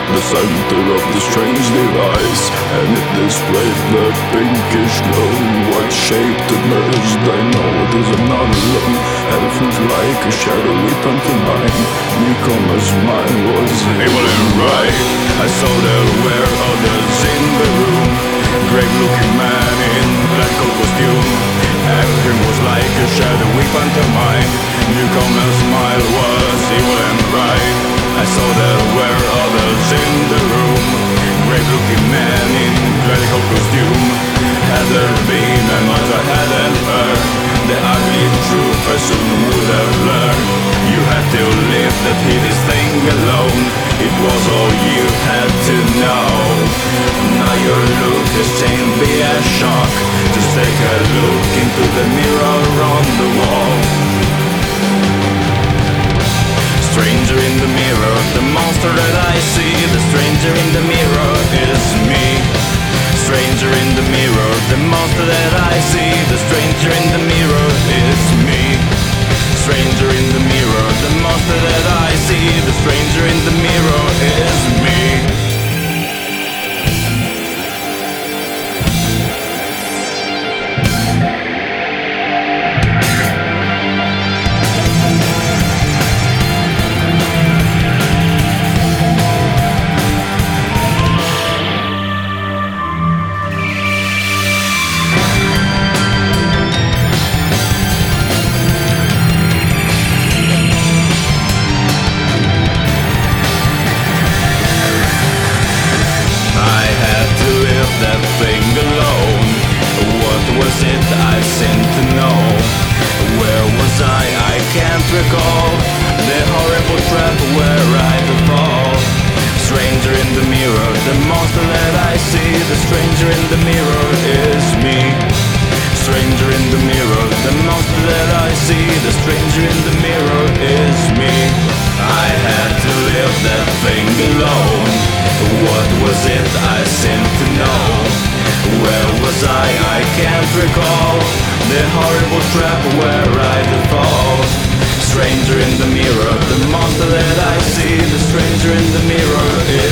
the center of the strange device, and it displayed the pinkish glow. What shape to merge, I know it is not alone, and it feels like a shadowy pantomime. Newcomer's mind was able and right. I saw there were others in the room, grave-looking man in black coat costume. Everything was like a shadowy pantomime. Newcomer's smile was evil and right. I saw there were others in the room, grave-looking man in black coat costume. Had there been a much I hadn't heard, the ugly truth I soon would have learned. You had to live that hideous thing alone. It was all you had to know. Now your look has changed, be a shock. Just take a look into the mirror on the wall. Stranger in the mirror, the monster that I see. The stranger in the mirror is me. Stranger in the mirror, the monster that I see. The stranger in the mirror is me. Stranger in the mirror, the monster that I see. The stranger in the mirror is me. That thing alone. What was it I seemed to know? Where was I can't recall. The horrible trap where I'd fall. Stranger in the mirror, the monster that I see. The stranger in the mirror is me. Stranger in the mirror, the monster that I see. The stranger in the mirror is me. I had to live that thing alone. What was it I seemed to know? Where was I can't recall. The horrible trap where I'd fall. Stranger in the mirror, the monster that I see. The stranger in the mirror is